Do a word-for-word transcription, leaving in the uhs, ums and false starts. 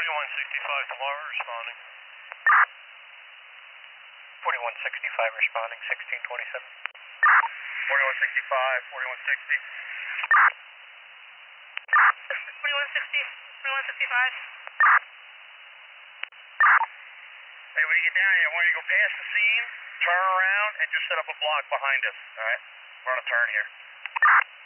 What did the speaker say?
forty-one sixty-five Tamara responding. forty-one sixty-five responding, sixteen twenty-seven. forty-one sixty-five, forty-one sixty. forty-one sixty, forty-one sixty-five. Hey, when you get down here, I want you to go past the scene, turn around, and just set up a block behind us, alright? We're on a turn here.